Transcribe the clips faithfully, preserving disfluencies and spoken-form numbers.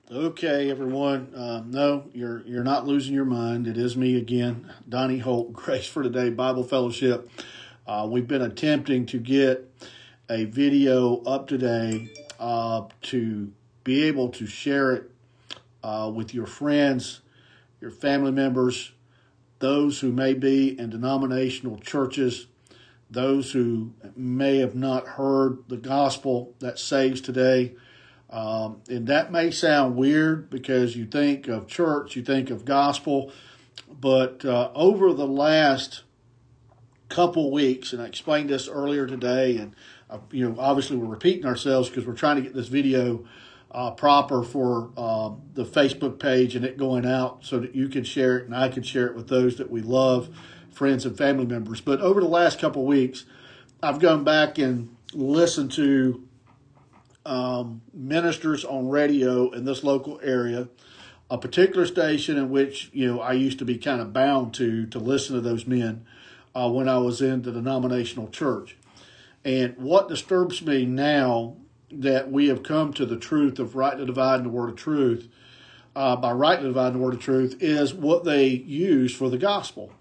Okay, everyone. Uh, no, you're you're not losing your mind. It is me again, Donnie Holt, Grace for Today Bible Fellowship. Uh, we've been attempting to get a video up today uh, to be able to share it uh, with your friends, your family members, those who may be in denominational churches, those who may have not heard the gospel that saves today. Um, and that may sound weird because you think of church, you think of gospel, but uh, over the last couple weeks, and I explained this earlier today, and uh, you know, obviously we're repeating ourselves because we're trying to get this video uh, proper for uh, the Facebook page and it going out so that you can share it and I can share it with those that we love, friends and family members. But over the last couple weeks, I've gone back and listened to Um, ministers on radio in this local area, a particular station in which, you know, I used to be kind of bound to, to listen to those men uh, when I was in the denominational church. And what disturbs me now that we have come to the truth of rightly dividing the word of truth, uh, by rightly dividing the word of truth, is what they use for the gospel.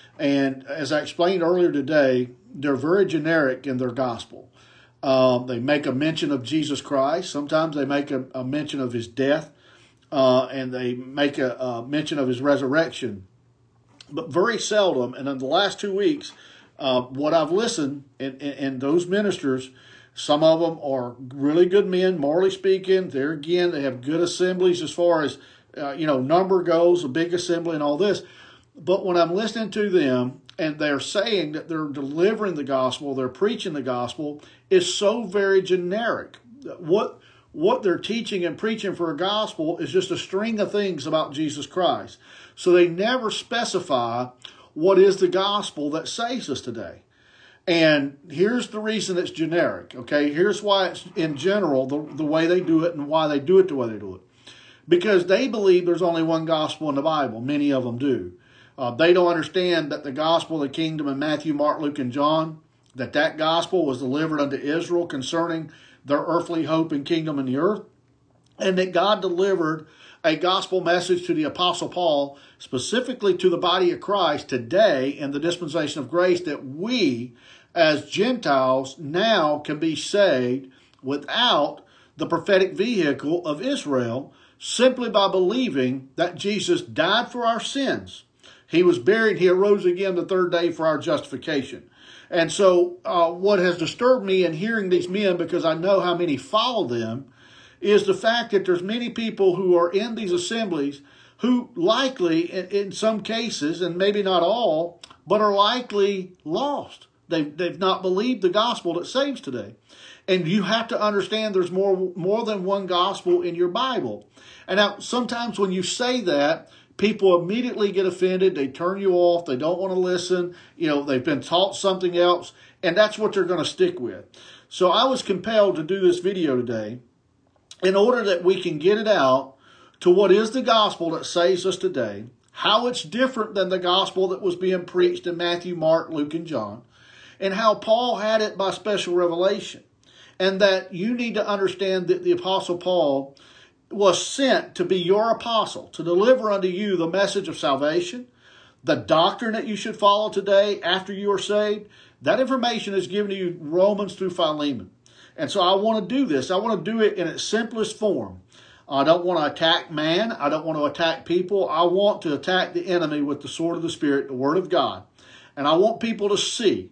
And as I explained earlier today, they're very generic in their gospel. Um, they make a mention of Jesus Christ. Sometimes they make a, a mention of his death, uh, and they make a, a mention of his resurrection. But very seldom, and in the last two weeks, uh, what I've listened, and, and, and those ministers, some of them are really good men, morally speaking. They're, again, they have good assemblies as far as, uh, you know, number goes, a big assembly and all this. But when I'm listening to them, and they're saying that they're delivering the gospel, they're preaching the gospel, is so very generic. What what they're teaching and preaching for a gospel is just a string of things about Jesus Christ. So they never specify what is the gospel that saves us today. And here's the reason it's generic, okay? Here's why it's, in general, the, the way they do it and why they do it the way they do it. Because they believe there's only one gospel in the Bible. Many of them do. Uh, they don't understand that the gospel of the kingdom in Matthew, Mark, Luke, and John, that that gospel was delivered unto Israel concerning their earthly hope and kingdom in the earth, and that God delivered a gospel message to the Apostle Paul, specifically to the body of Christ today in the dispensation of grace, that we as Gentiles now can be saved without the prophetic vehicle of Israel, simply by believing that Jesus died for our sins. He was buried. He arose again the third day for our justification. And so uh, what has disturbed me in hearing these men, because I know how many follow them, is the fact that there's many people who are in these assemblies who likely, in, in some cases, and maybe not all, but are likely lost. They've, they've not believed the gospel that saves today. And you have to understand there's more, more than one gospel in your Bible. And now sometimes when you say that, people immediately get offended. They turn you off. They don't want to listen. You know, they've been taught something else, and that's what they're going to stick with. So I was compelled to do this video today in order that we can get it out to what is the gospel that saves us today, how it's different than the gospel that was being preached in Matthew, Mark, Luke, and John, and how Paul had it by special revelation. And that you need to understand that the Apostle Paul was sent to be your apostle, to deliver unto you the message of salvation, the doctrine that you should follow today after you are saved. That information is given to you Romans through Philemon. And so I want to do this. I want to do it in its simplest form. I don't want to attack man. I don't want to attack people. I want to attack the enemy with the sword of the Spirit, the Word of God. And I want people to see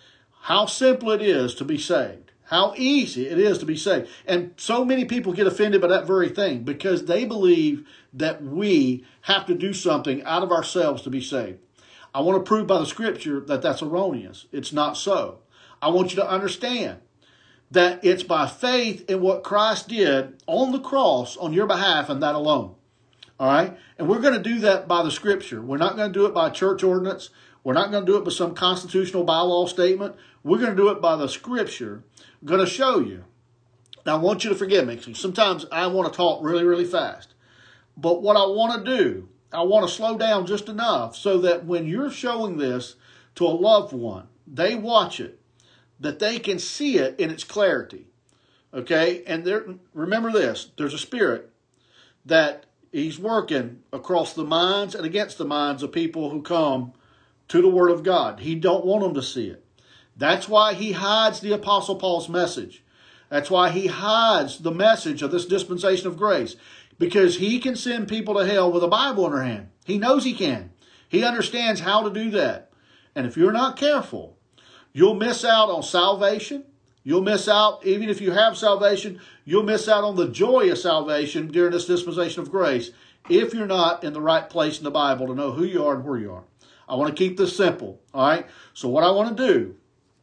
how simple it is to be saved. How easy it is to be saved. And so many people get offended by that very thing because they believe that we have to do something out of ourselves to be saved. I want to prove by the scripture that that's erroneous. It's not so. I want you to understand that it's by faith in what Christ did on the cross on your behalf and that alone. All right? And we're going to do that by the scripture. We're not going to do it by church ordinance. We're not going to do it by some constitutional bylaw statement. We're going to do it by the scripture. I'm going to show you. Now, I want you to forgive me. Sometimes I want to talk really, really fast. But what I want to do, I want to slow down just enough so that when you're showing this to a loved one, they watch it, that they can see it in its clarity. Okay? And there, remember this, there's a spirit that he's working across the minds and against the minds of people who come to the Word of God. He don't want them to see it. That's why he hides the Apostle Paul's message. That's why he hides the message of this dispensation of grace. Because he can send people to hell with a Bible in their hand. He knows he can. He understands how to do that. And if you're not careful, you'll miss out on salvation. You'll miss out, even if you have salvation, you'll miss out on the joy of salvation during this dispensation of grace if you're not in the right place in the Bible to know who you are and where you are. I want to keep this simple, all right? So what I want to do,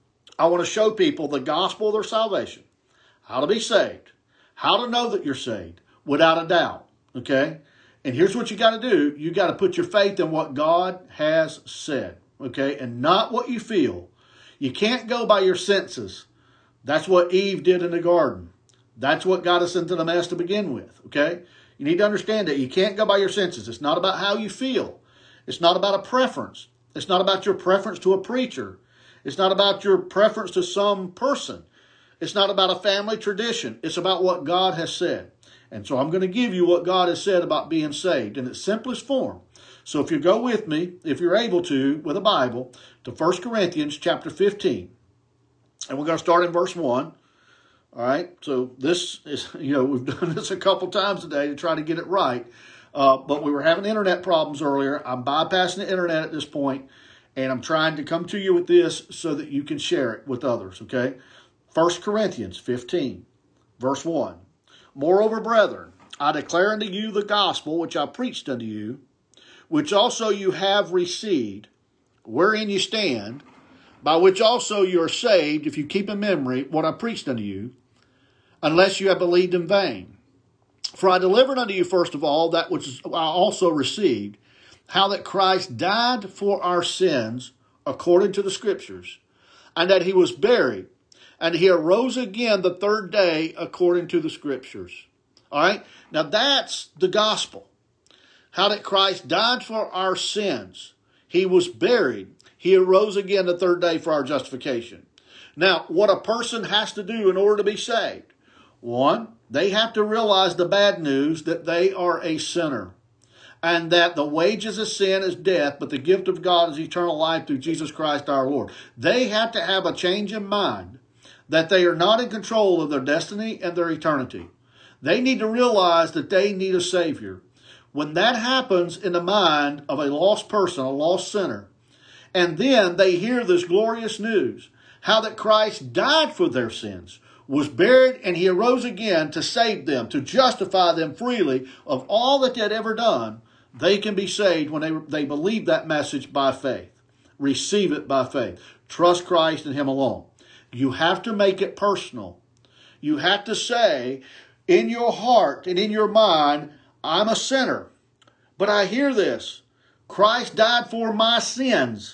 I want to show people the gospel of their salvation, how to be saved, how to know that you're saved without a doubt, okay? And here's what you got to do. You got to put your faith in what God has said, okay, and not what you feel. You can't go by your senses. That's what Eve did in the garden. That's what got us into the mess to begin with, okay? You need to understand that you can't go by your senses. It's not about how you feel. It's not about a preference. It's not about your preference to a preacher. It's not about your preference to some person. It's not about a family tradition. It's about what God has said. And so I'm going to give you what God has said about being saved in its simplest form. So if you go with me, if you're able to, with a Bible, to First Corinthians chapter fifteen. And we're going to start in verse one. All right. So this is, you know, we've done this a couple times today to try to get it right. Uh, but we were having internet problems earlier. I'm bypassing the internet at this point, and I'm trying to come to you with this so that you can share it with others. Okay. First Corinthians fifteen, verse one. Moreover, brethren, I declare unto you the gospel which I preached unto you, which also you have received, wherein you stand, by which also you are saved, if you keep in memory what I preached unto you, unless you have believed in vain. For I delivered unto you first of all that which I also received, how that Christ died for our sins according to the Scriptures, and that he was buried, and he arose again the third day according to the Scriptures. All right? Now that's the gospel. How that Christ died for our sins. He was buried. He arose again the third day for our justification. Now, what a person has to do in order to be saved. One, they have to realize the bad news that they are a sinner. And that the wages of sin is death, but the gift of God is eternal life through Jesus Christ our Lord. They have to have a change in mind that they are not in control of their destiny and their eternity. They need to realize that they need a Savior. When that happens in the mind of a lost person, a lost sinner, and then they hear this glorious news, how that Christ died for their sins, was buried, and he arose again to save them, to justify them freely of all that they had ever done, they can be saved when they, they believe that message by faith. Receive it by faith. Trust Christ and him alone. You have to make it personal. You have to say in your heart and in your mind, I'm a sinner, but I hear this. Christ died for my sins.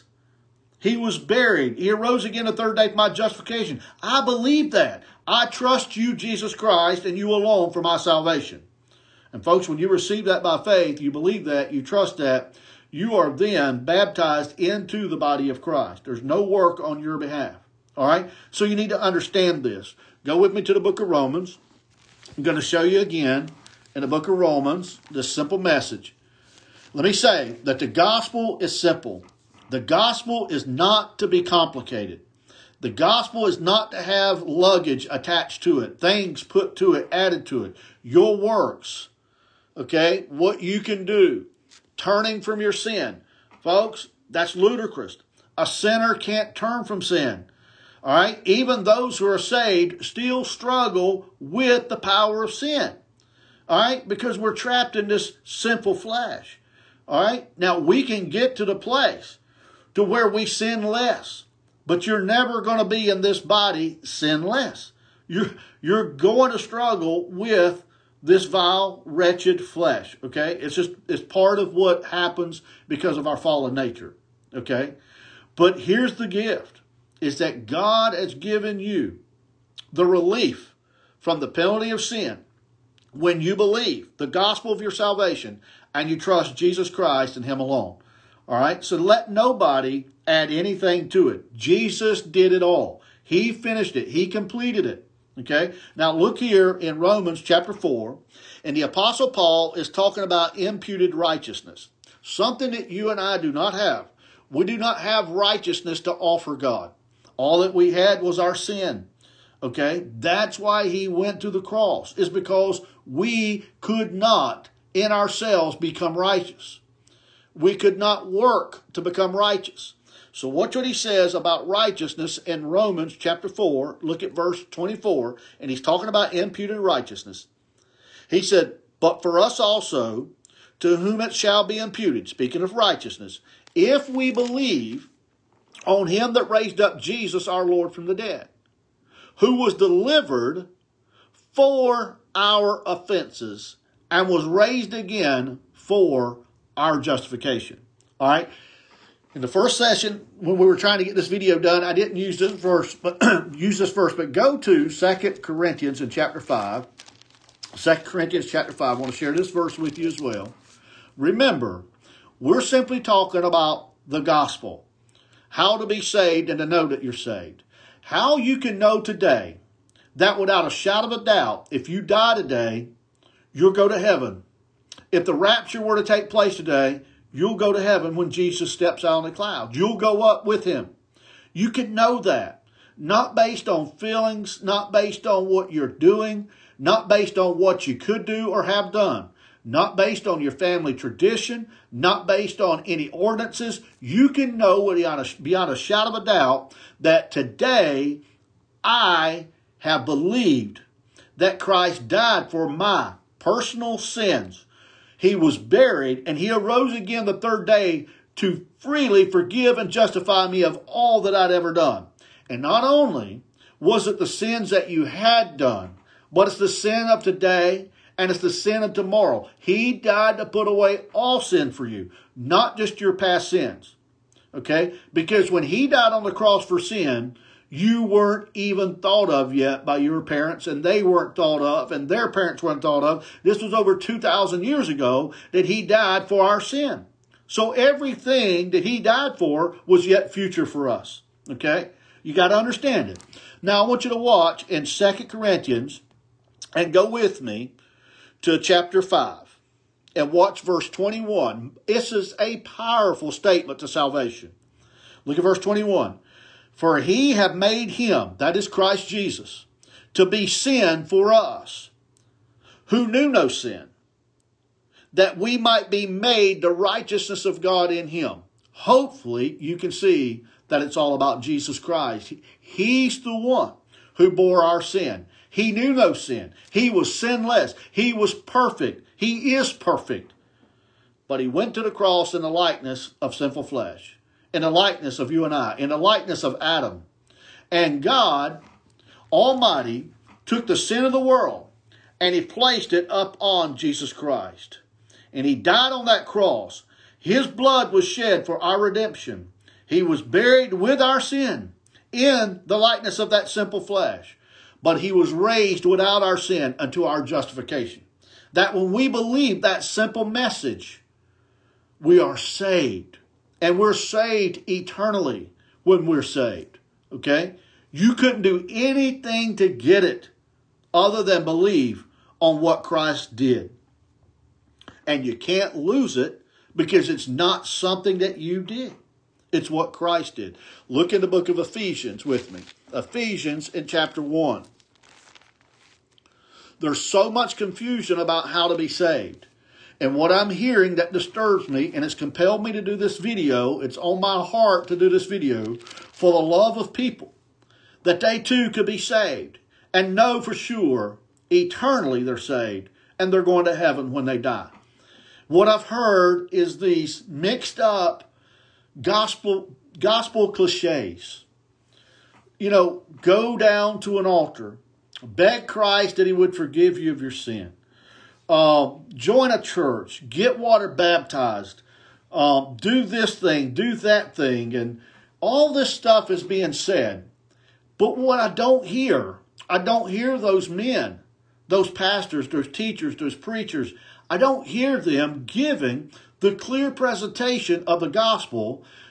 He was buried. He arose again the third day for my justification. I believe that. I trust you, Jesus Christ, and you alone for my salvation. And folks, when you receive that by faith, you believe that, you trust that, you are then baptized into the body of Christ. There's no work on your behalf. All right? So you need to understand this. Go with me to the book of Romans. I'm going to show you again in the book of Romans this simple message. Let me say that the gospel is simple. The gospel is not to be complicated. The gospel is not to have luggage attached to it, things put to it, added to it. Your works, okay, what you can do, turning from your sin. Folks, that's ludicrous. A sinner can't turn from sin. All right, even those who are saved still struggle with the power of sin. All right, because we're trapped in this sinful flesh. All right, now we can get to the place to where we sin less, but you're never going to be in this body sinless. You're, you're going to struggle with this vile, wretched flesh, okay? It's just, it's part of what happens because of our fallen nature, okay? But here's the gift, is that God has given you the relief from the penalty of sin when you believe the gospel of your salvation and you trust Jesus Christ and him alone. All right, so let nobody add anything to it. Jesus did it all. He finished it. He completed it. Okay? Now look here in Romans chapter four, and the Apostle Paul is talking about imputed righteousness. Something that you and I do not have. We do not have righteousness to offer God. All that we had was our sin. Okay? That's why he went to the cross, is because we could not in ourselves become righteous. We could not work to become righteous. So watch what he says about righteousness in Romans chapter four. Look at verse twenty-four, and he's talking about imputed righteousness. He said, but for us also, to whom it shall be imputed, speaking of righteousness, if we believe on him that raised up Jesus our Lord from the dead, who was delivered for our offenses and was raised again for our justification. All right. In the first session, when we were trying to get this video done, I didn't use this verse, but use this verse, but go to Second Corinthians in chapter five. Second Corinthians chapter five. I want to share this verse with you as well. Remember, we're simply talking about the gospel, how to be saved and to know that you're saved. How you can know today that without a shadow of a doubt, if you die today, you'll go to heaven. If the rapture were to take place today, you'll go to heaven when Jesus steps out on the clouds. You'll go up with him. You can know that. Not based on feelings, not based on what you're doing, not based on what you could do or have done, not based on your family tradition, not based on any ordinances. You can know beyond a, beyond a shadow of a doubt that today I have believed that Christ died for my personal sins. He was buried, and he arose again the third day to freely forgive and justify me of all that I'd ever done. And not only was it the sins that you had done, but it's the sin of today, and it's the sin of tomorrow. He died to put away all sin for you, not just your past sins. Okay? Because when he died on the cross for sin, you weren't even thought of yet by your parents, and they weren't thought of, and their parents weren't thought of. This was over two thousand years ago that he died for our sin. So everything that he died for was yet future for us. Okay? You got to understand it. Now I want you to watch in Second Corinthians and go with me to chapter five and watch verse twenty-one. This is a powerful statement to salvation. Look at verse twenty-one. For he have made him, that is Christ Jesus, to be sin for us, who knew no sin, that we might be made the righteousness of God in him. Hopefully, you can see that it's all about Jesus Christ. He's the one who bore our sin. He knew no sin. He was sinless. He was perfect. He is perfect. But he went to the cross in the likeness of sinful flesh, in the likeness of you and I, in the likeness of Adam. And God Almighty took the sin of the world and he placed it up on Jesus Christ. And he died on that cross. His blood was shed for our redemption. He was buried with our sin in the likeness of that simple flesh. But he was raised without our sin unto our justification. That when we believe that simple message, we are saved. And we're saved eternally when we're saved. Okay? You couldn't do anything to get it other than believe on what Christ did. And you can't lose it because it's not something that you did. It's what Christ did. Look in the book of Ephesians with me. Ephesians in chapter one. There's so much confusion about how to be saved. And what I'm hearing that disturbs me, and it's compelled me to do this video, it's on my heart to do this video, for the love of people, that they too could be saved and know for sure eternally they're saved and they're going to heaven when they die. What I've heard is these mixed up gospel, gospel cliches. You know, go down to an altar, beg Christ that he would forgive you of your sin. Uh, join a church, get water baptized, um, do this thing, do that thing, and all this stuff is being said. But what I don't hear, I don't hear those men, those pastors, those teachers, those preachers, I don't hear them giving the clear presentation of the gospel,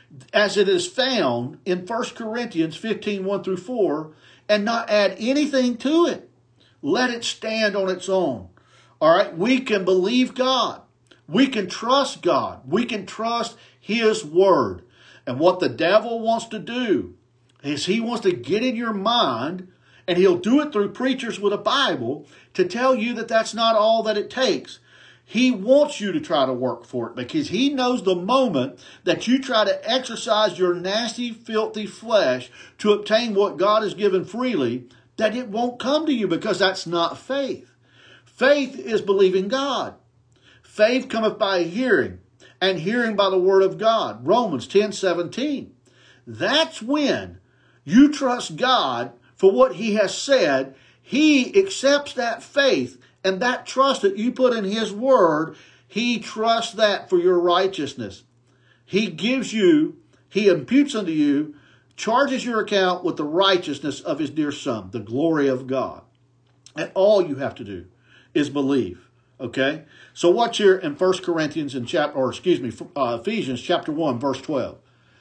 as it is found in First Corinthians fifteen, one through four, and not add anything to it. Let it stand on its own. All right, we can believe God. We can trust God. We can trust His Word. And what the devil wants to do is he wants to get in your mind, and he'll do it through preachers with a Bible, to tell you that that's not all that it takes. He wants you to try to work for it because he knows the moment that you try to exercise your nasty, filthy flesh to obtain what God has given freely, that it won't come to you because that's not faith. Faith is believing God. Faith cometh by hearing, and hearing by the word of God. Romans ten seventeen. That's when you trust God for what He has said. He accepts that faith and that trust that you put in His word. He trusts that for your righteousness. He gives you, He imputes unto you, charges your account with the righteousness of His dear Son, the glory of God. And all you have to do is believe. Okay? So what's here in First Corinthians in chapter, or excuse me, uh, Ephesians chapter one, verse twelve?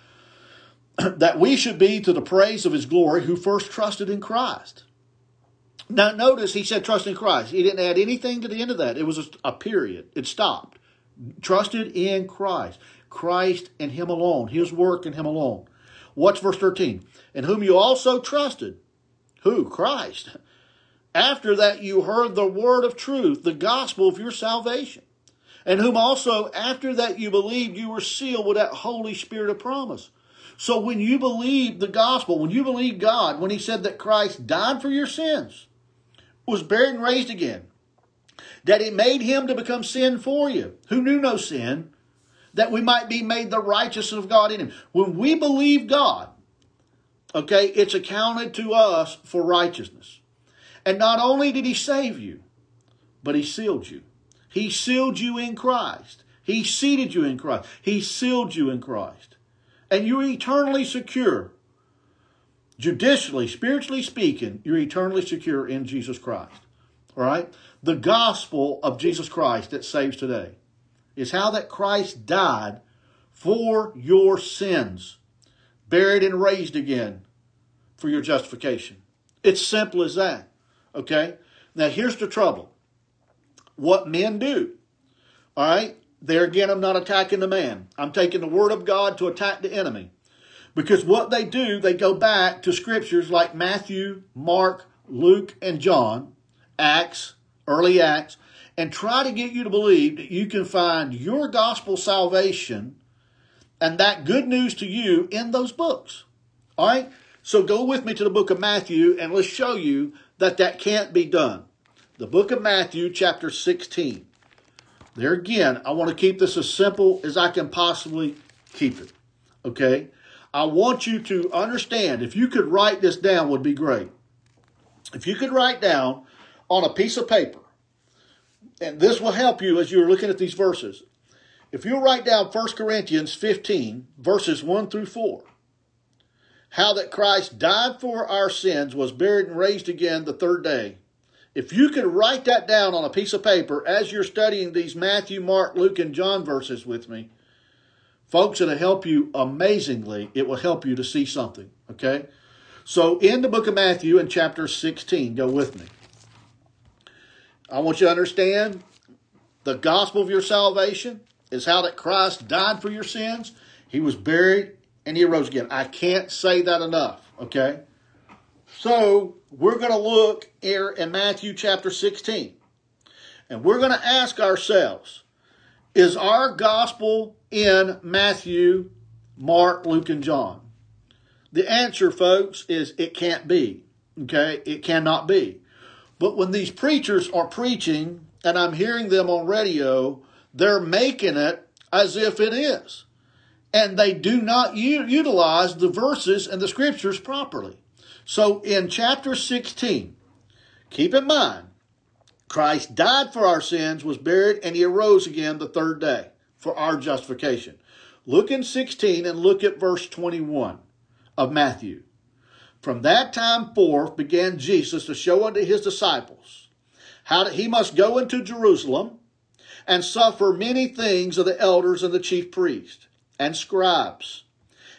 That we should be to the praise of His glory who first trusted in Christ. Now notice he said trust in Christ. He didn't add anything to the end of that. It was a, a period. It stopped. Trusted in Christ. Christ and Him alone. His work and Him alone. Watch verse thirteen. In whom you also trusted. Who? Christ. After that you heard the word of truth, the gospel of your salvation. And whom also after that you believed, you were sealed with that Holy Spirit of promise. So when you believe the gospel, when you believe God, when He said that Christ died for your sins, was buried and raised again, that He made Him to become sin for you, who knew no sin, that we might be made the righteousness of God in Him. When we believe God, okay, it's accounted to us for righteousness. And not only did He save you, but He sealed you. He sealed you in Christ. He seated you in Christ. He sealed you in Christ. And you're eternally secure. Judicially, spiritually speaking, you're eternally secure in Jesus Christ. All right? The gospel of Jesus Christ that saves today is how that Christ died for your sins, buried and raised again for your justification. It's simple as that. Okay? Now here's the trouble. What men do. All right? There again, I'm not attacking the man. I'm taking the word of God to attack the enemy. Because what they do, they go back to scriptures like Matthew, Mark, Luke, and John, Acts, early Acts, and try to get you to believe that you can find your gospel salvation and that good news to you in those books. All right? So go with me to the book of Matthew and let's show you that that can't be done. The book of Matthew, chapter sixteen. There again, I want to keep this as simple as I can possibly keep it. Okay? I want you to understand, if you could write this down would be great. If you could write down on a piece of paper, and this will help you as you're looking at these verses. If you write down First Corinthians fifteen, verses one through four. How that Christ died for our sins, was buried and raised again the third day. If you could write that down on a piece of paper as you're studying these Matthew, Mark, Luke, and John verses with me, folks, it'll help you amazingly. It will help you to see something, okay? So in the book of Matthew in chapter sixteen, go with me. I want you to understand the gospel of your salvation is how that Christ died for your sins. He was buried and He arose again. I can't say that enough, okay? So we're going to look here in Matthew chapter sixteen. And we're going to ask ourselves, is our gospel in Matthew, Mark, Luke, and John? The answer, folks, is it can't be. Okay? It cannot be. But when these preachers are preaching, and I'm hearing them on radio, they're making it as if it is. And they do not u- utilize the verses and the scriptures properly. So in chapter sixteen, keep in mind, Christ died for our sins, was buried, and He arose again the third day for our justification. Look in sixteen and look at verse twenty-one of Matthew. From that time forth began Jesus to show unto His disciples how that He must go into Jerusalem and suffer many things of the elders and the chief priests and scribes,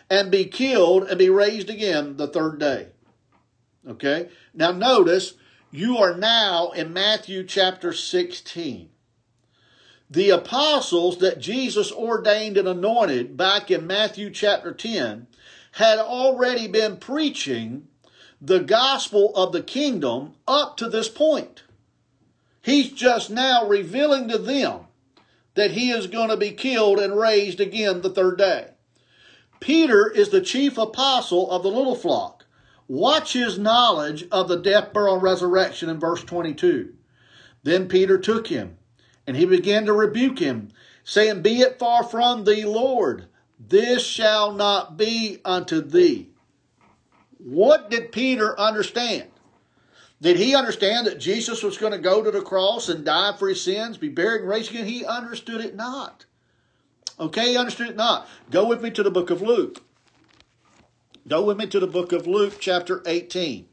and be killed and be raised again the third day. Okay? Now notice, you are now in Matthew chapter sixteen. The apostles that Jesus ordained and anointed back in Matthew chapter ten had already been preaching the gospel of the kingdom up to this point. He's just now revealing to them that he is going to be killed and raised again the third day. Peter is the chief apostle of the little flock. Watch his knowledge of the death, burial, and resurrection in verse twenty-two. Then Peter took him, and he began to rebuke him, saying, Be it far from thee, Lord, this shall not be unto thee. What did Peter understand? Did he understand that Jesus was going to go to the cross and die for his sins, be buried and raised again? He understood it not. Okay, he understood it not. Go with me to the book of Luke. Go with me to the book of Luke, chapter eighteen.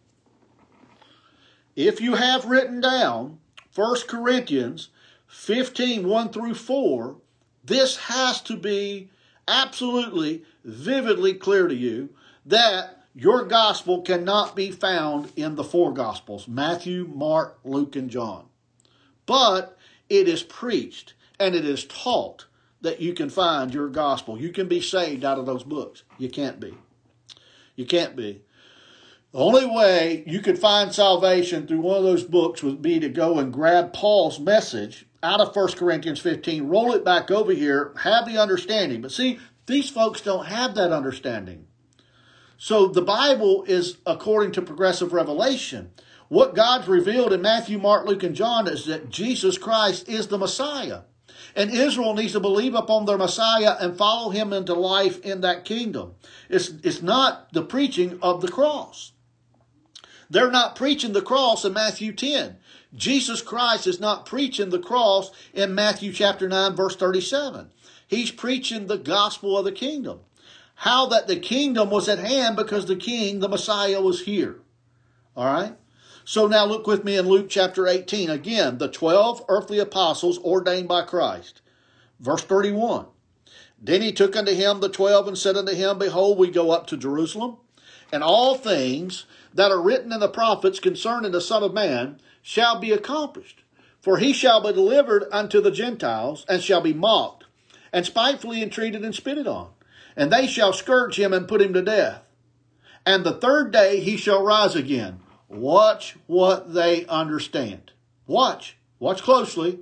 If you have written down First Corinthians fifteen, one through four, this has to be absolutely, vividly clear to you that your gospel cannot be found in the four gospels, Matthew, Mark, Luke, and John. But it is preached and it is taught that you can find your gospel. You can be saved out of those books. You can't be. You can't be. The only way you could find salvation through one of those books would be to go and grab Paul's message out of First Corinthians fifteen, roll it back over here, have the understanding. But see, these folks don't have that understanding. So the Bible is according to progressive revelation. What God's revealed in Matthew, Mark, Luke, and John is that Jesus Christ is the Messiah. And Israel needs to believe upon their Messiah and follow him into life in that kingdom. It's, it's not the preaching of the cross. They're not preaching the cross in Matthew ten. Jesus Christ is not preaching the cross in Matthew chapter nine, verse thirty-seven. He's preaching the gospel of the kingdom. How that the kingdom was at hand because the king, the Messiah, was here. All right? So now look with me in Luke chapter eighteen. Again, the twelve earthly apostles ordained by Christ. Verse thirty-one. Then he took unto him the twelve and said unto him, Behold, we go up to Jerusalem, and all things that are written in the prophets concerning the Son of Man shall be accomplished. For he shall be delivered unto the Gentiles, and shall be mocked, and spitefully entreated and spitted on. And they shall scourge him and put him to death. And the third day he shall rise again. Watch what they understand. Watch. Watch closely.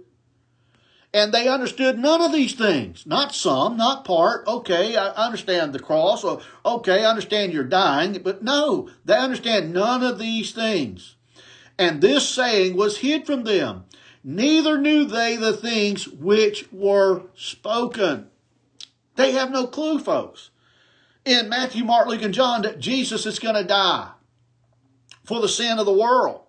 And they understood none of these things. Not some, not part. Okay, I understand the cross. Or, okay, I understand you're dying. But no, they understand none of these things. And this saying was hid from them. Neither knew they the things which were spoken. They have no clue, folks. In Matthew, Mark, Luke, and John, that Jesus is going to die for the sin of the world,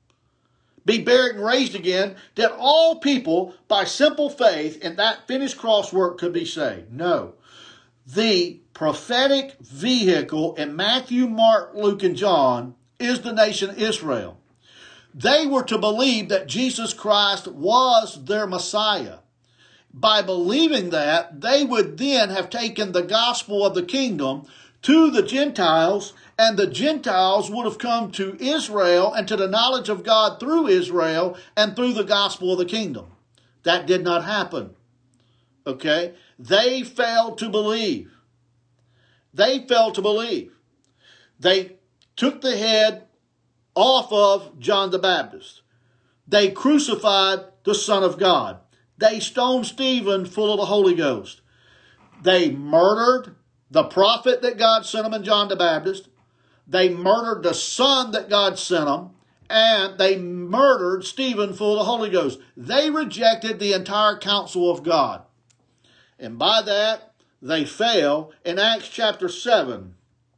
be buried and raised again, that all people, by simple faith in that finished cross work, could be saved. No. The prophetic vehicle in Matthew, Mark, Luke, and John is the nation Israel. They were to believe that Jesus Christ was their Messiah. By believing that, they would then have taken the gospel of the kingdom to the Gentiles, and the Gentiles would have come to Israel and to the knowledge of God through Israel and through the gospel of the kingdom. That did not happen. Okay? They failed to believe. They failed to believe. They took the head off of John the Baptist. They crucified the Son of God. They stoned Stephen full of the Holy Ghost. They murdered the prophet that God sent them in John the Baptist. They murdered the son that God sent them. And they murdered Stephen full of the Holy Ghost. They rejected the entire counsel of God. And by that, they fell in Acts chapter seven.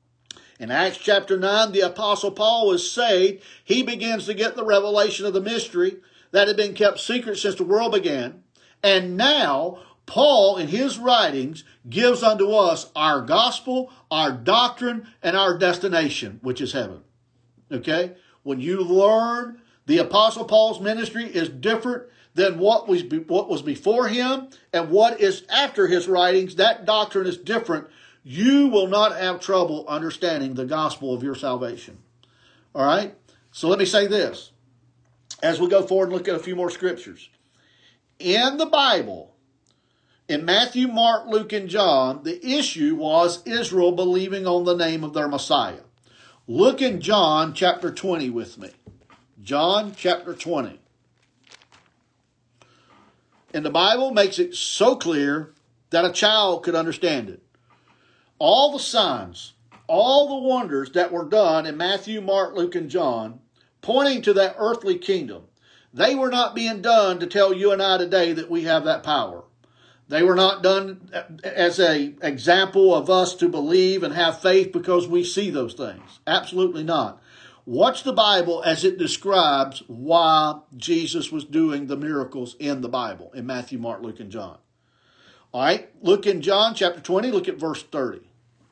In Acts chapter nine, the Apostle Paul is saved. He begins to get the revelation of the mystery that had been kept secret since the world began. And now, Paul, in his writings, gives unto us our gospel, our doctrine, and our destination, which is heaven. Okay? When you learn the Apostle Paul's ministry is different than what was, what was before him and what is after his writings, that doctrine is different. you will not have trouble understanding the gospel of your salvation. All right? So let me say this. As we go forward and look at a few more scriptures. In the Bible, in Matthew, Mark, Luke, and John, the issue was Israel believing on the name of their Messiah. Look in John chapter twenty with me. John chapter twenty. And the Bible makes it so clear that a child could understand it. All the signs, all the wonders that were done in Matthew, Mark, Luke, and John, pointing to that earthly kingdom, they were not being done to tell you and I today that we have that power. They were not done as an example of us to believe and have faith because we see those things. Absolutely not. Watch the Bible as it describes why Jesus was doing the miracles in the Bible, in Matthew, Mark, Luke, and John. All right, look in John chapter twenty, look at verse thirty.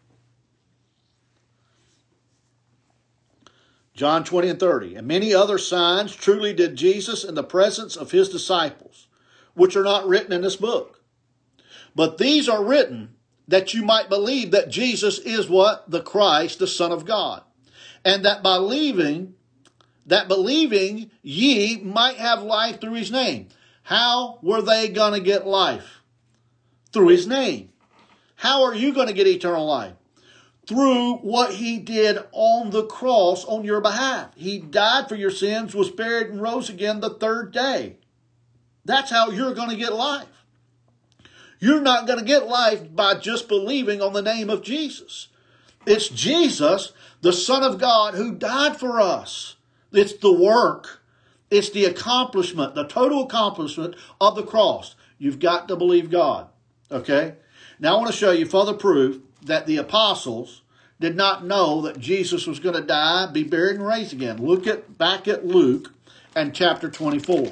John twenty and thirty. And many other signs truly did Jesus in the presence of his disciples, which are not written in this book. But these are written that you might believe that Jesus is what? The Christ, the Son of God. And that by believing, that believing ye might have life through his name. How were they going to get life? Through his name. How are you going to get eternal life? Through what he did on the cross on your behalf. He died for your sins, was buried, and rose again the third day. That's how you're going to get life. You're not going to get life by just believing on the name of Jesus. It's Jesus, the Son of God, who died for us. It's the work. It's the accomplishment, the total accomplishment of the cross. You've got to believe God. Okay? Now I want to show you further proof that the apostles did not know that Jesus was going to die, be buried, and raised again. Look at back at Luke and chapter twenty-four.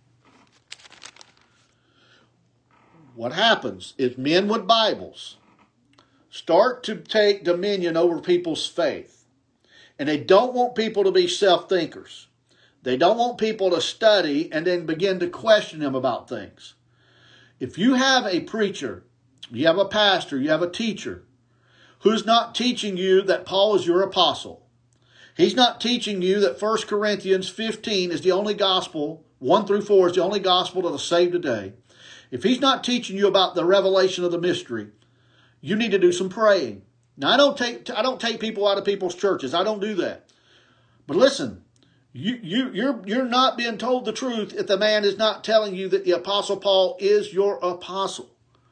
What happens is men with Bibles start to take dominion over people's faith. And they don't want people to be self-thinkers. They don't want people to study and then begin to question them about things. If you have a preacher, you have a pastor, you have a teacher, who's not teaching you that Paul is your apostle. He's not teaching you that First Corinthians fifteen is the only gospel, one through four is the only gospel that'll save today. If he's not teaching you about the revelation of the mystery, you need to do some praying. Now, I don't take I don't take people out of people's churches. I don't do that. But listen, you, you, you're, you're not being told the truth if the man is not telling you that the Apostle Paul is your apostle.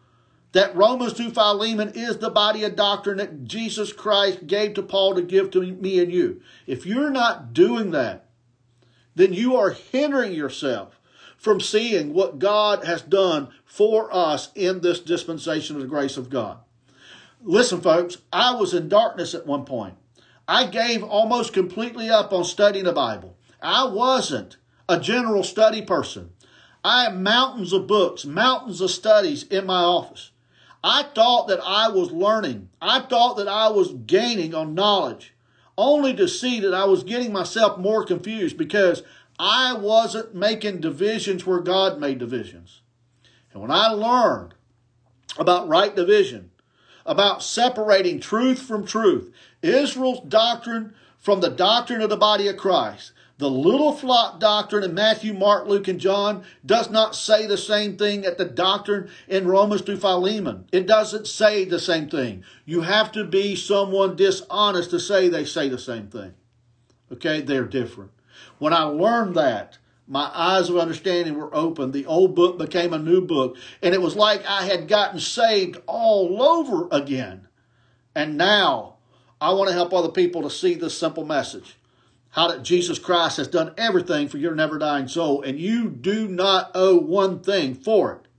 That Romans to Philemon is the body of doctrine that Jesus Christ gave to Paul to give to me and you. If you're not doing that, then you are hindering yourself from seeing what God has done for us in this dispensation of the grace of God. Listen, folks, I was in darkness at one point. I gave almost completely up on studying the Bible. I wasn't a general study person. I had mountains of books, mountains of studies in my office. I thought that I was learning. I thought that I was gaining on knowledge, only to see that I was getting myself more confused because I wasn't making divisions where God made divisions. And when I learned about right division, about separating truth from truth, Israel's doctrine from the doctrine of the body of Christ, the little flock doctrine in Matthew, Mark, Luke, and John does not say the same thing at the doctrine in Romans to Philemon. It doesn't say the same thing. You have to be someone dishonest to say they say the same thing. Okay, they're different. When I learned that, my eyes of understanding were open. The old book became a new book. And it was like I had gotten saved all over again. And now I want to help other people to see this simple message. How that Jesus Christ has done everything for your never dying soul. And you do not owe one thing for it.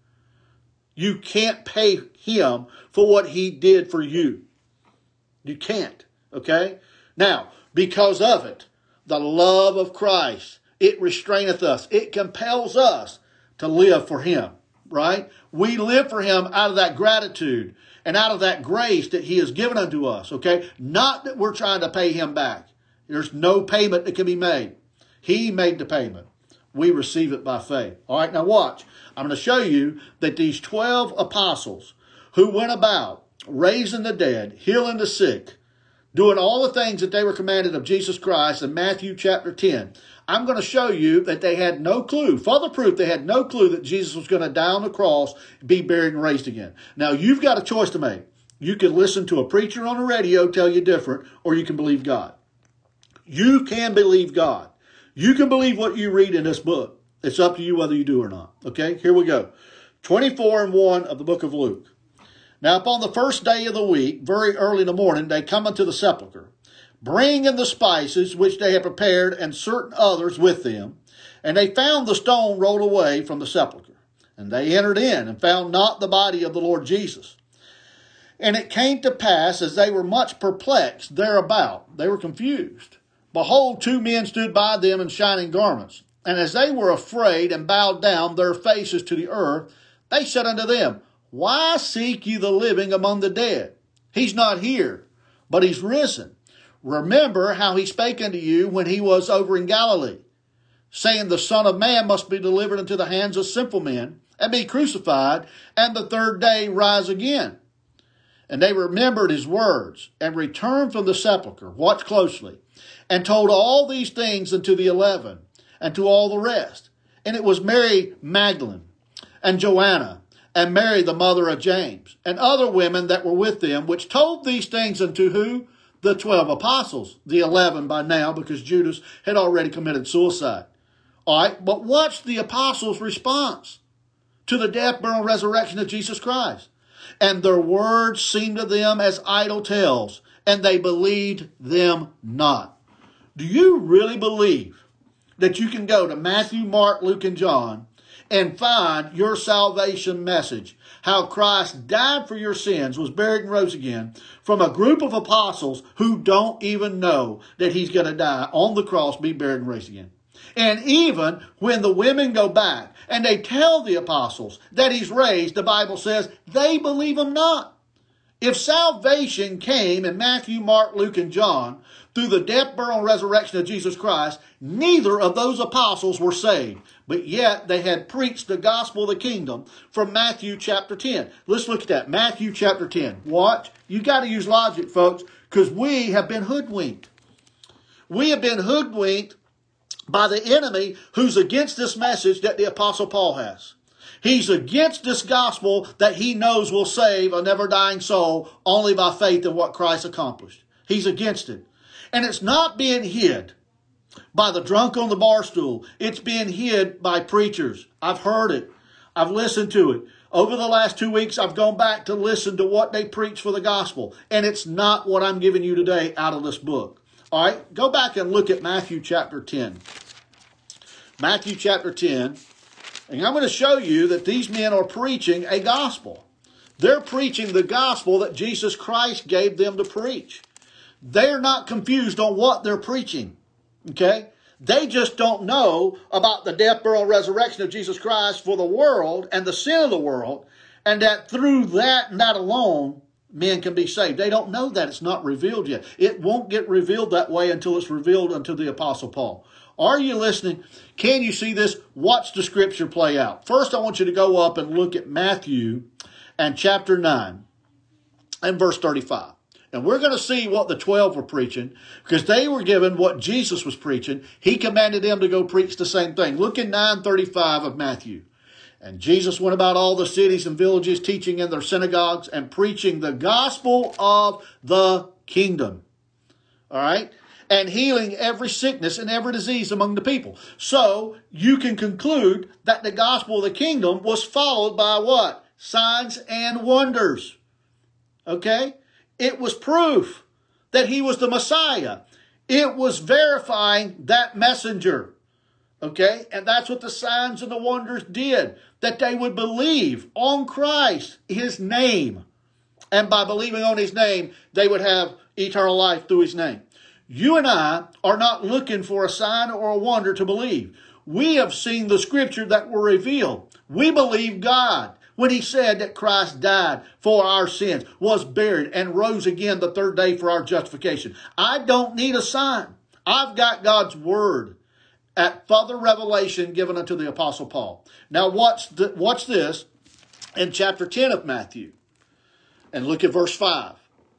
You can't pay him for what he did for you. You can't. Okay? Now, because of it, the love of Christ, it restraineth us. It compels us to live for him, right? We live for him out of that gratitude and out of that grace that he has given unto us, okay? Not that we're trying to pay him back. There's no payment that can be made. He made the payment. We receive it by faith. All right, now watch. I'm going to show you that these twelve apostles who went about raising the dead, healing the sick, doing all the things that they were commanded of Jesus Christ in Matthew chapter ten. I'm going to show you that they had no clue. Further proof, they had no clue that Jesus was going to die on the cross, be buried, and raised again. Now, you've got a choice to make. You can listen to a preacher on the radio tell you different, or you can believe God. You can believe God. You can believe what you read in this book. It's up to you whether you do or not. Okay, here we go. twenty-four and one of the book of Luke. Now upon the first day of the week, very early in the morning, they come unto the sepulchre, bringing the spices which they had prepared, and certain others with them. And they found the stone rolled away from the sepulchre. And they entered in, and found not the body of the Lord Jesus. And it came to pass, as they were much perplexed thereabout, they were confused. Behold, two men stood by them in shining garments. And as they were afraid, and bowed down their faces to the earth, they said unto them, Why seek ye the living among the dead? He's not here, but he's risen. Remember how he spake unto you when he was over in Galilee, saying, The Son of Man must be delivered into the hands of sinful men, and be crucified, and the third day rise again. And they remembered his words, and returned from the sepulchre, watch closely, and told all these things unto the eleven, and to all the rest. And it was Mary Magdalene, and Joanna, and Mary the mother of James, and other women that were with them, which told these things unto who? The twelve apostles, the eleven by now, because Judas had already committed suicide. All right, but watch the apostles' response to the death, burial, and resurrection of Jesus Christ. And their words seemed to them as idle tales, and they believed them not. Do you really believe that you can go to Matthew, Mark, Luke, and John and find your salvation message, how Christ died for your sins, was buried and rose again, from a group of apostles who don't even know that he's going to die on the cross, be buried and raised again? And even when the women go back and they tell the apostles that he's raised, the Bible says they believe him not. If salvation came in Matthew, Mark, Luke, and John through the death, burial, and resurrection of Jesus Christ, neither of those apostles were saved. But yet they had preached the gospel of the kingdom from Matthew chapter ten. Let's look at that. Matthew chapter ten. Watch. You got to use logic, folks, because we have been hoodwinked. We have been hoodwinked by the enemy who's against this message that the Apostle Paul has. He's against this gospel that he knows will save a never-dying soul only by faith in what Christ accomplished. He's against it. And it's not being hid by the drunk on the bar stool. It's being hid by preachers. I've heard it. I've listened to it. Over the last two weeks, I've gone back to listen to what they preach for the gospel. And it's not what I'm giving you today out of this book. All right, go back and look at Matthew chapter ten. Matthew chapter ten. And I'm going to show you that these men are preaching a gospel. They're preaching the gospel that Jesus Christ gave them to preach. They're not confused on what they're preaching. Okay? They just don't know about the death, burial, and resurrection of Jesus Christ for the world and the sin of the world, and that through that and that alone, men can be saved. They don't know that. It's not revealed yet. It won't get revealed that way until it's revealed unto the Apostle Paul. Are you listening? Can you see this? Watch the scripture play out. First, I want you to go up and look at Matthew and chapter nine and verse thirty-five. And we're going to see what the twelve were preaching, because they were given what Jesus was preaching. He commanded them to go preach the same thing. Look at nine thirty-five of Matthew. And Jesus went about all the cities and villages, teaching in their synagogues and preaching the gospel of the kingdom. All right? And healing every sickness and every disease among the people. So you can conclude that the gospel of the kingdom was followed by what? Signs and wonders. Okay? It was proof that he was the Messiah. It was verifying that messenger. Okay? And that's what the signs and the wonders did. That they would believe on Christ, his name. And by believing on his name, they would have eternal life through his name. You and I are not looking for a sign or a wonder to believe. We have seen the scripture that were revealed. We believe God when he said that Christ died for our sins, was buried, and rose again the third day for our justification. I don't need a sign. I've got God's word at further revelation given unto the Apostle Paul. Now watch, the, watch this in chapter ten of Matthew. And look at verse five.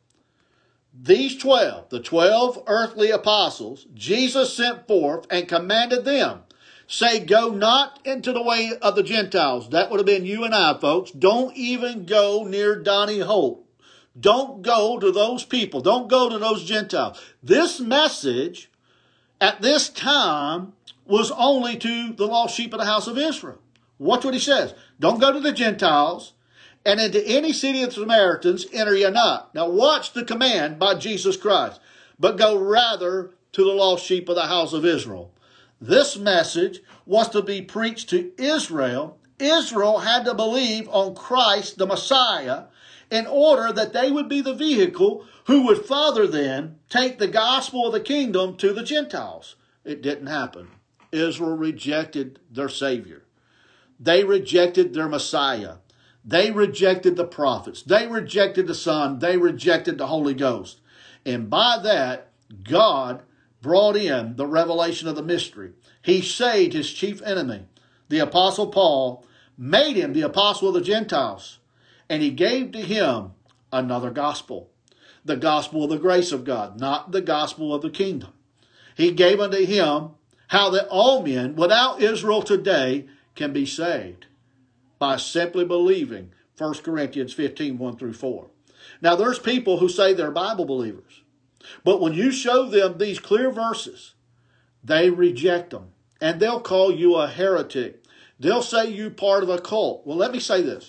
These twelve, the twelve earthly apostles, Jesus sent forth and commanded them, say, go not into the way of the Gentiles. That would have been you and I, folks. Don't even go near Donnie Holt. Don't go to those people. Don't go to those Gentiles. This message at this time was only to the lost sheep of the house of Israel. Watch what he says. Don't go to the Gentiles, and into any city of the Samaritans enter ye not. Now watch the command by Jesus Christ. But go rather to the lost sheep of the house of Israel. This message was to be preached to Israel. Israel had to believe on Christ, the Messiah, in order that they would be the vehicle who would further then take the gospel of the kingdom to the Gentiles. It didn't happen. Israel rejected their Savior. They rejected their Messiah. They rejected the prophets. They rejected the Son. They rejected the Holy Ghost. And by that, God brought in the revelation of the mystery. He saved his chief enemy, the Apostle Paul, made him the apostle of the Gentiles, and he gave to him another gospel, the gospel of the grace of God, not the gospel of the kingdom. He gave unto him how that all men without Israel today can be saved by simply believing First Corinthians fifteen, one through four. Now there's people who say they're Bible believers, but when you show them these clear verses, they reject them. And they'll call you a heretic. They'll say you part of a cult. Well, let me say this.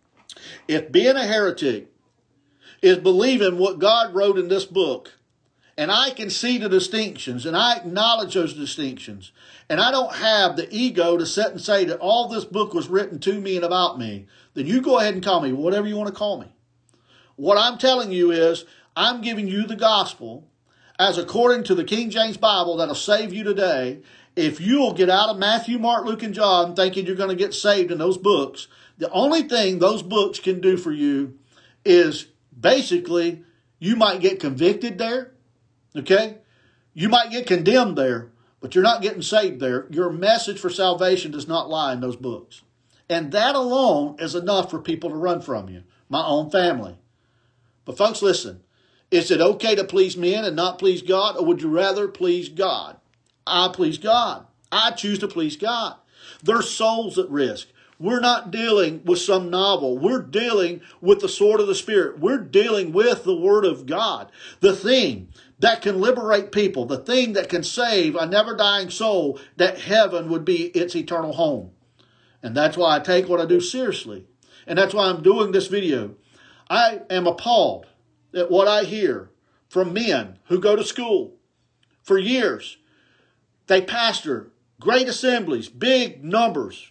If being a heretic is believing what God wrote in this book, and I can see the distinctions, and I acknowledge those distinctions, and I don't have the ego to sit and say that all this book was written to me and about me, then you go ahead and call me whatever you want to call me. What I'm telling you is, I'm giving you the gospel as according to the King James Bible that'll save you today. If you'll get out of Matthew, Mark, Luke, and John thinking you're going to get saved in those books, the only thing those books can do for you is basically you might get convicted there, okay? You might get condemned there, but you're not getting saved there. Your message for salvation does not lie in those books. And that alone is enough for people to run from you, my own family. But folks, listen, is it okay to please men and not please God, or would you rather please God? I please God. I choose to please God. There's souls at risk. We're not dealing with some novel. We're dealing with the sword of the Spirit. We're dealing with the Word of God. The thing that can liberate people. The thing that can save a never-dying soul, that heaven would be its eternal home. And that's why I take what I do seriously. And that's why I'm doing this video. I am appalled at what I hear from men who go to school for years. They pastor great assemblies, big numbers,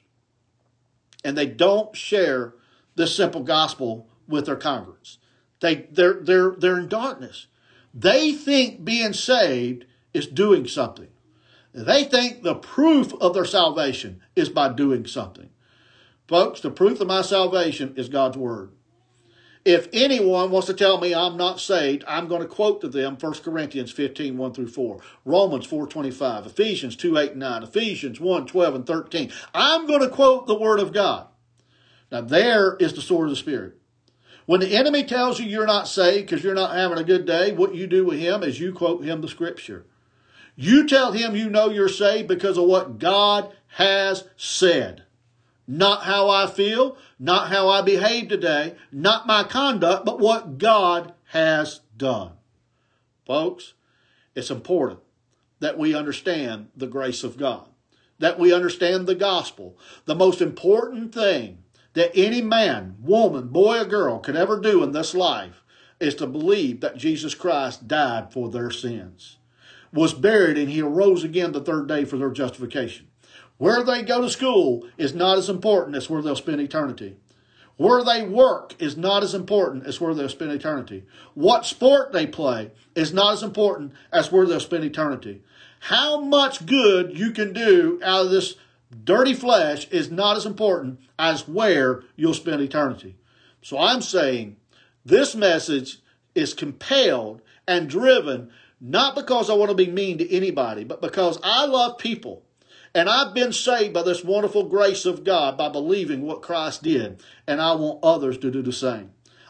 and they don't share the simple gospel with their congregants. They, they're, they're, they're in darkness. They think being saved is doing something. They think the proof of their salvation is by doing something. Folks, the proof of my salvation is God's Word. If anyone wants to tell me I'm not saved, I'm going to quote to them First Corinthians fifteen, one through four, Romans four, twenty-five, Ephesians two, eight, and nine, Ephesians one, twelve, and thirteen. I'm going to quote the Word of God. Now there is the sword of the Spirit. When the enemy tells you you're not saved because you're not having a good day, what you do with him is you quote him the Scripture. You tell him you know you're saved because of what God has said. Not how I feel, not how I behave today, not my conduct, but what God has done. Folks, it's important that we understand the grace of God, that we understand the gospel. The most important thing that any man, woman, boy, or girl could ever do in this life is to believe that Jesus Christ died for their sins, was buried, and he arose again the third day for their justification. Where they go to school is not as important as where they'll spend eternity. Where they work is not as important as where they'll spend eternity. What sport they play is not as important as where they'll spend eternity. How much good you can do out of this dirty flesh is not as important as where you'll spend eternity. So I'm saying this message is compelled and driven not because I want to be mean to anybody, but because I love people. And I've been saved by this wonderful grace of God by believing what Christ did. And I want others to do the same.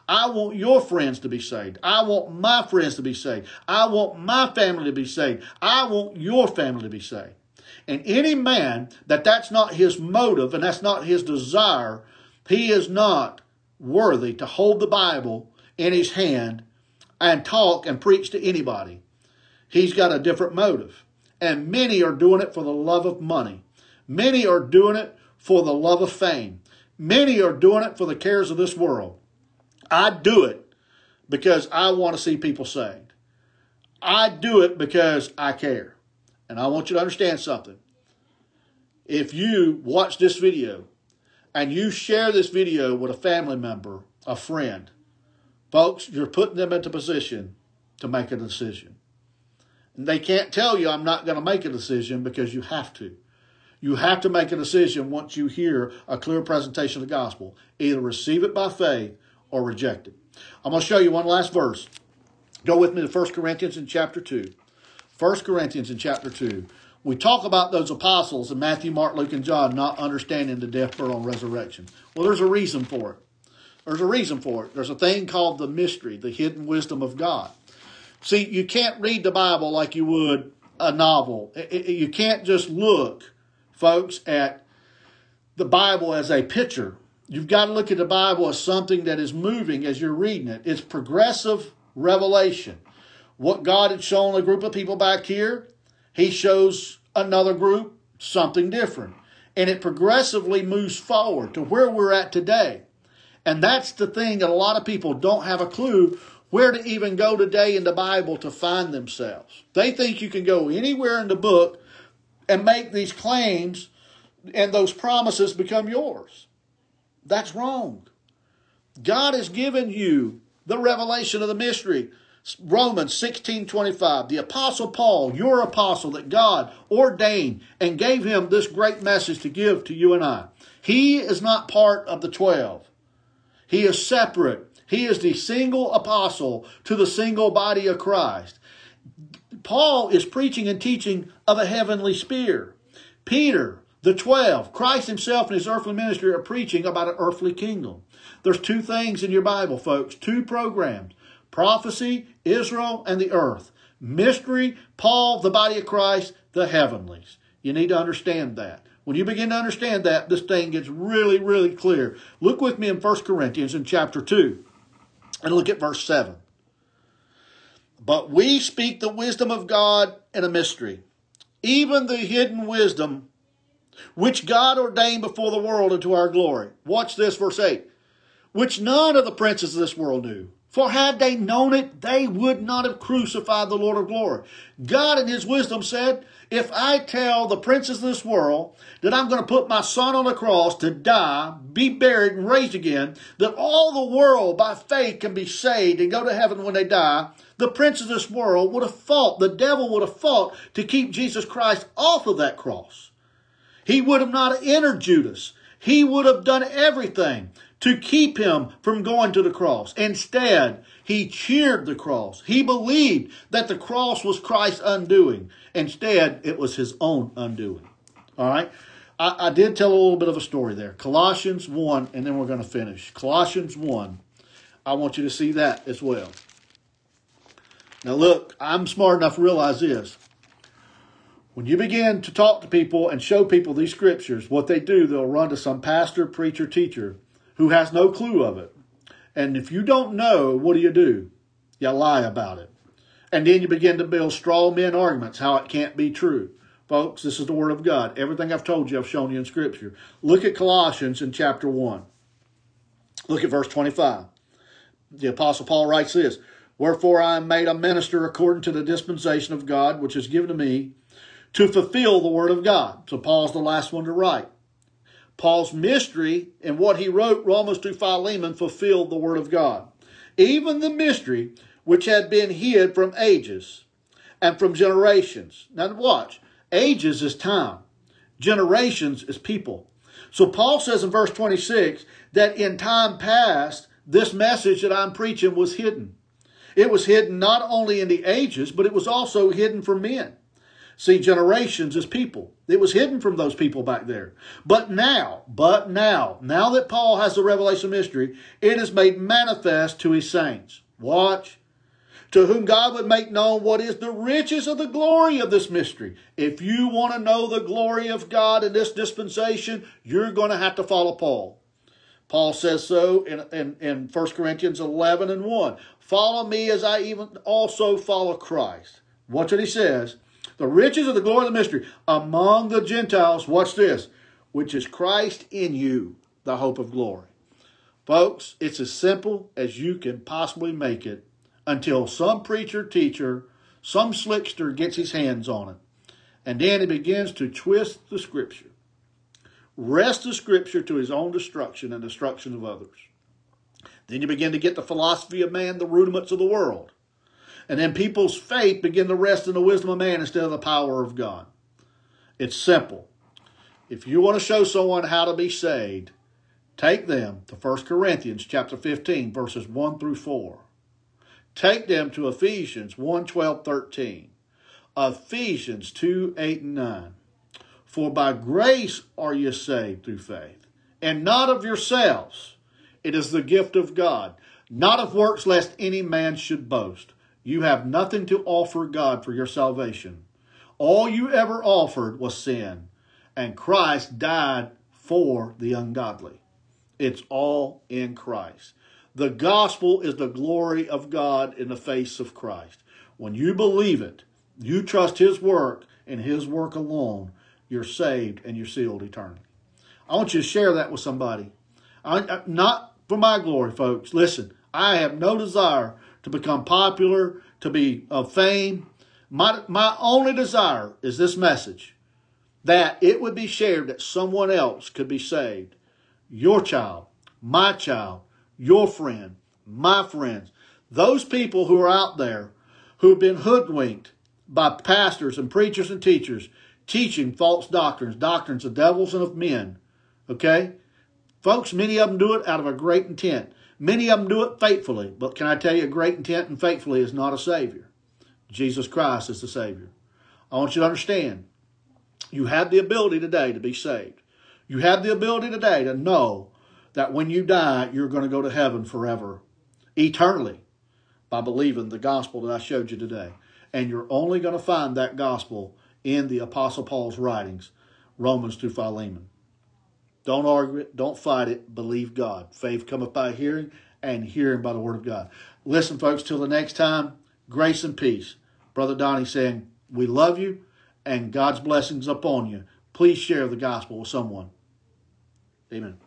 I want your friends to be saved. I want my friends to be saved. I want my family to be saved. I want your family to be saved. And any man that that's not his motive and that's not his desire, he is not worthy to hold the Bible in his hand and talk and preach to anybody. He's got a different motive. And many are doing it for the love of money. Many are doing it for the love of fame. Many are doing it for the cares of this world. I do it because I want to see people saved. I do it because I care. And I want you to understand something. If you watch this video and you share this video with a family member, a friend, folks, you're putting them into position to make a decision. And they can't tell you I'm not going to make a decision because you have to. You have to make a decision once you hear a clear presentation of the gospel. Either receive it by faith or reject it. I'm going to show you one last verse. Go with me to First Corinthians in chapter two. First Corinthians in chapter two. We talk about those apostles in Matthew, Mark, Luke, and John not understanding the death, burial, and resurrection. Well, there's a reason for it. There's a reason for it. There's a thing called the mystery, the hidden wisdom of God. See, you can't read the Bible like you would a novel. You can't just look, folks, at the Bible as a picture. You've got to look at the Bible as something that is moving as you're reading it. It's progressive revelation. What God had shown a group of people back here, he shows another group something different. And it progressively moves forward to where we're at today. And that's the thing that a lot of people don't have a clue where to even go today in the Bible to find themselves. They think you can go anywhere in the book and make these claims and those promises become yours. That's wrong. God has given you the revelation of the mystery. Romans sixteen twenty-five, the Apostle Paul, your apostle that God ordained and gave him this great message to give to you and I. He is not part of the twelve. He is separate. He is the single apostle to the single body of Christ. Paul is preaching and teaching of a heavenly sphere. Peter, the twelve, Christ himself and his earthly ministry are preaching about an earthly kingdom. There's two things in your Bible, folks, two programs. Prophecy, Israel, and the earth. Mystery, Paul, the body of Christ, the heavenlies. You need to understand that. When you begin to understand that, this thing gets really, really clear. Look with me in First Corinthians in chapter two. And look at verse seven. But we speak the wisdom of God in a mystery, even the hidden wisdom which God ordained before the world unto our glory. Watch this, verse eight. Which none of the princes of this world knew. For had they known it, they would not have crucified the Lord of glory. God in his wisdom said, if I tell the princes of this world that I'm going to put my son on the cross to die, be buried, and raised again, that all the world by faith can be saved and go to heaven when they die, the princes of this world would have fought, the devil would have fought to keep Jesus Christ off of that cross. He would have not entered Judas. He would have done everything to keep him from going to the cross. Instead, he cheered the cross. He believed that the cross was Christ's undoing. Instead, it was his own undoing. All right? I, I did tell a little bit of a story there. Colossians one, and then we're going to finish. Colossians one. I want you to see that as well. Now look, I'm smart enough to realize this. When you begin to talk to people and show people these scriptures, what they do, they'll run to some pastor, preacher, teacher who has no clue of it. And if you don't know, what do you do? You lie about it. And then you begin to build straw man arguments, how it can't be true. Folks, this is the Word of God. Everything I've told you, I've shown you in Scripture. Look at Colossians in chapter one. Look at verse twenty-five. The Apostle Paul writes this, wherefore I am made a minister according to the dispensation of God, which is given to me, to fulfill the Word of God. So Paul's the last one to write. Paul's mystery and what he wrote, Romans to Philemon, fulfilled the Word of God. Even the mystery which had been hid from ages and from generations. Now watch. Ages is time. Generations is people. So Paul says in verse twenty-six that in time past, this message that I'm preaching was hidden. It was hidden not only in the ages, but it was also hidden from men. See, generations is people. It was hidden from those people back there. But now, but now, now that Paul has the revelation mystery, it is made manifest to his saints. Watch. To whom God would make known what is the riches of the glory of this mystery. If you want to know the glory of God in this dispensation, you're going to have to follow Paul. Paul says so in, in, in First Corinthians eleven and one. Follow me as I even also follow Christ. Watch what he says. The riches of the glory of the mystery among the Gentiles, watch this, which is Christ in you, the hope of glory. Folks, it's as simple as you can possibly make it until some preacher, teacher, some slickster gets his hands on it. And then he begins to twist the Scripture. Wrest the Scripture to his own destruction and destruction of others. Then you begin to get the philosophy of man, the rudiments of the world. And then people's faith begin to rest in the wisdom of man instead of the power of God. It's simple. If you want to show someone how to be saved, take them to First Corinthians chapter fifteen, verses one through four. Take them to Ephesians one, twelve, thirteen. Ephesians two, eight, and nine. For by grace are you saved through faith, and not of yourselves. It is the gift of God, not of works, lest any man should boast. You have nothing to offer God for your salvation. All you ever offered was sin, and Christ died for the ungodly. It's all in Christ. The gospel is the glory of God in the face of Christ. When you believe it, you trust his work and his work alone, you're saved and you're sealed eternally. I want you to share that with somebody. I, not for my glory, folks. Listen, I have no desire to become popular, to be of fame. My, my only desire is this message, that it would be shared that someone else could be saved. Your child, my child, your friend, my friends, those people who are out there who have been hoodwinked by pastors and preachers and teachers teaching false doctrines, doctrines of devils and of men. Okay? Folks, many of them do it out of a great intent. Many of them do it faithfully. But can I tell you, a great intent and faithfully is not a Savior. Jesus Christ is the Savior. I want you to understand, you have the ability today to be saved. You have the ability today to know that when you die, you're going to go to heaven forever, eternally, by believing the gospel that I showed you today. And you're only going to find that gospel in the Apostle Paul's writings, Romans to Philemon. Don't argue it. Don't fight it. Believe God. Faith cometh by hearing, and hearing by the word of God. Listen, folks, till the next time, grace and peace. Brother Donnie saying, we love you, and God's blessings upon you. Please share the gospel with someone. Amen.